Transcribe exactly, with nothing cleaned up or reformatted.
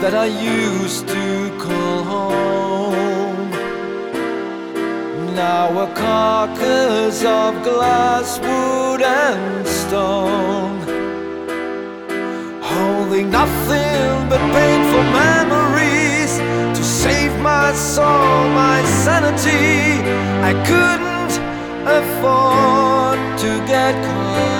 that I used to call home. Now a carcass of glass, wood and stone, holding nothing but painful memories to save my soul, my sanity. I couldn't afford to get caught.